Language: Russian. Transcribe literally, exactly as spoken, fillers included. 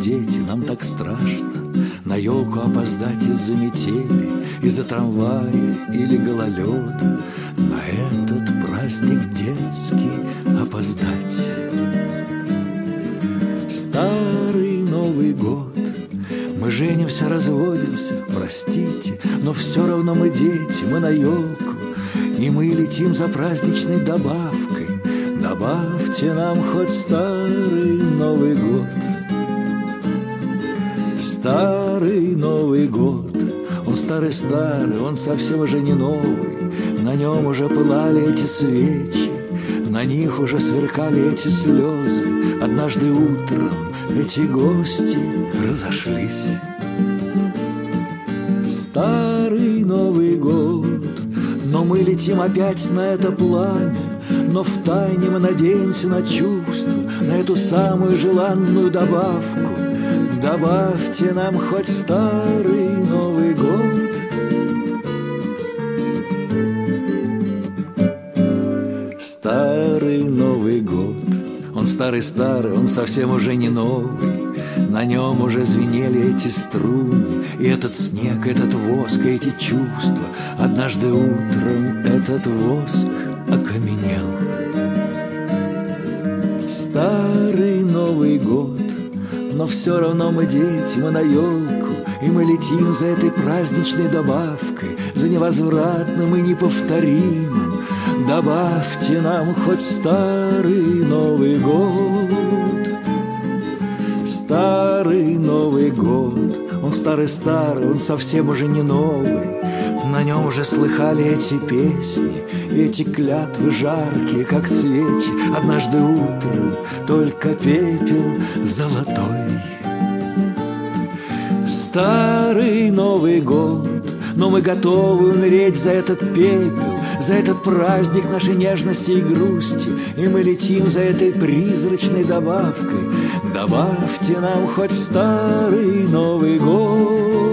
дети, нам так страшно на елку опоздать из-за метели, из-за трамвая или гололеда, на этот праздник детский опоздать. Старый Новый год, мы женимся, разводимся, простите, но все равно мы дети, мы на елку, и мы летим за праздничной добавкой. Добавьте нам хоть старый Новый год. Старый Новый год, он старый-старый, он совсем уже не новый. На нем уже пылали эти свечи, на них уже сверкали эти слезы. Однажды утром эти гости разошлись. Старый Новый год, но мы летим опять на это пламя, но втайне мы надеемся на чувство, на эту самую желанную добавку. Добавьте нам хоть старый Новый год. Старый Новый год, он старый-старый, он совсем уже не новый. На нем уже звенели эти струны, и этот снег, этот воск, и эти чувства. Однажды утром этот воск окаменел. Старый Новый год, но все равно мы дети, мы на елку, и мы летим за этой праздничной добавкой, за невозвратным и неповторимым. Добавьте нам хоть старый Новый год. Старый Новый год, он старый-старый, он совсем уже не новый. На нем уже слыхали эти песни, и эти клятвы жаркие, как свечи. Однажды утром только пепел золотой. Старый Новый год, но мы готовы умереть за этот пепел, за этот праздник нашей нежности и грусти, и мы летим за этой призрачной добавкой. Добавьте нам хоть старый Новый год.